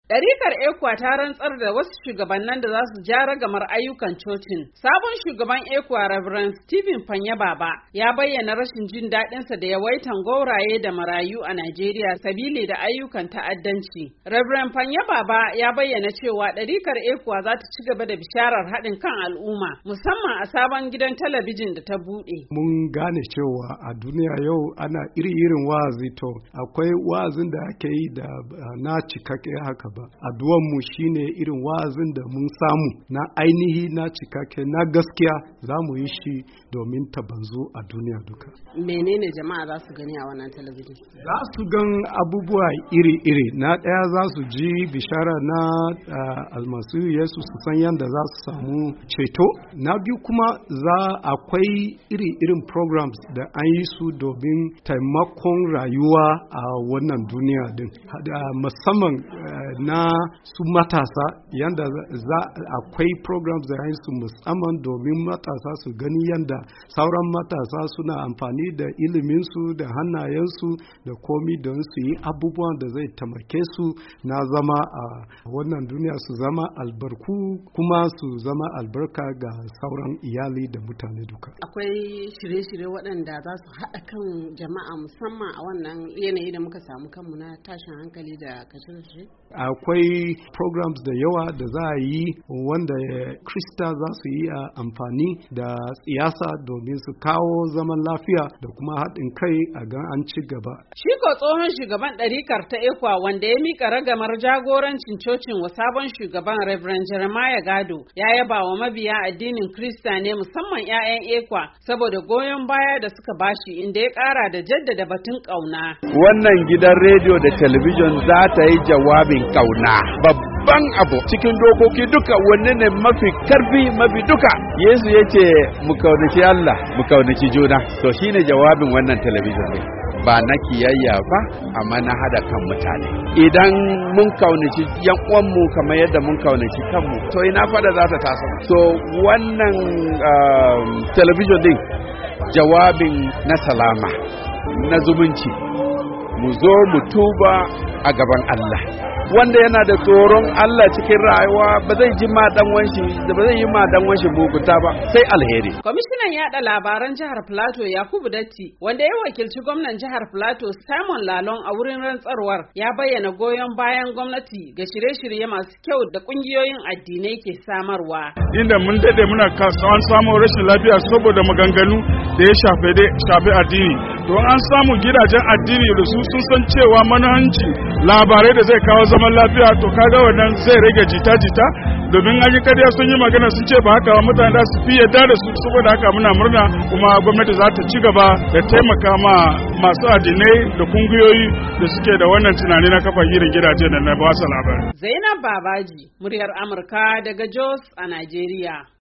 Ɗarikar ECWA ta rantsar da wasu shugabannin da za su ja ragamar ayyukan cocin. Sabon shugaban ECWA, Reverend Stephen Fanyababa, ya bayyana rashin jin daɗinsa da yawaitan gauraye da marayu a Najeriya sabili da ayyukan ta'addanci. Reverend Fanyababa ya bayyana cewa ɗarikar ECWA za ta ci gaba da bisharar haɗin kan al'umma, musamman a sabon gidan talabijin da ta buɗe. Mun gane cewa a duniya yau ana iri-irin wa'azi, to akwai wa'azin da ake yi da na cikakke haka. Addu'anmu shine irin wa'azin da mun samu na ainihi na cikakke na gaskiya za mu yi shi domin ta banzu a duniya duka. Menene jama'a za su gani a wannan talabijin? Za su gan abubuwa iri-iri. Na ɗaya za su ji bishara na almasihu Yesu, su san yadda za su samu ceto. Na biyu kuma akwai iri-irin programs da an yi su domin taimakon rayuwa a wannan duniya din. Musamman na su matasa, yanda akwai programs da su musamman domin matasa su gani yanda sauran matasa suna amfani da iliminsu da hannayensu da komi don su yi abubuwan da zai taimake su na zama a wannan duniya, su zama albarku kuma su zama albarka ga sauran iyali da mutane duka. Akwai shirye-shirye waɗanda za su haɗa kan jama'a musamman a wannan yanayi da muka samu kanmu na tashin hankali da kashe-kashe? Akwai programs da yawa da za a yi wanda Krista za su yi amfani da siyasa domin su kawo zaman lafiya da kuma haɗin kai a gan an ci gaba. Shi ko tsohon shugaban ɗarikar ta ECWA wanda ya mika ragamar jagorancin cocin wa sabon shugaban Reverend Jeremiah Gado ya yaba wa mabiya addinin Krista ne musamman 'ya'yan ECWA saboda goyon baya da suka bashi, inda ya ƙara da jaddada batun ƙauna. Wannan gidan rediyo da talabijin za ta yi jawabin ƙauna. Babban abu cikin dokoki duka wanne ne mafi karfi mafi duka. Yesu ya ce mu kaunaci Allah mu kaunaci juna. To shine jawabin wannan talabijin ne. Ba na kiyayya ba, amma na hada kan mutane. Idan mun kaunaci yan uwanmu kamar yadda mun kaunaci kanmu, to ina fada za ta taso. So wannan talabijin din jawabin na salama, na zumunci. Mu zo mu tuba a gaban Allah. Wanda yana da tsoron Allah cikin rayuwa ba zai ji ma dan wanshi da ba zai yi ma dan wanshi mugunta ba, sai alheri. Kwamishinan yada labaran jihar Plateau Yakubu Datti, wanda ya wakilci gwamnan jihar Plateau Simon Lalong a wurin rantsarwar, ya bayyana goyon bayan gwamnati ga shirye-shirye masu kyau da kungiyoyin addinai ke samarwa. Inda mun dade muna an samu rashin lafiya saboda maganganu da ya shafe addini. To an samu gidajen addini da su sun san cewa manhaji labarai da zai kawo zaman lafiya, to kaga wannan zai rage jita-jita, domin an yi kariya sun yi magana sun ce ba haka mutane da su fi yadda da su. Saboda haka muna murna, kuma gwamnati za ta ci gaba da taimaka ma masu addinai da kungiyoyi da suke da wannan tunani na kafa irin gidaje da na ba su labarai. Zainab Babaji, muryar Amurka daga Jos a Najeriya.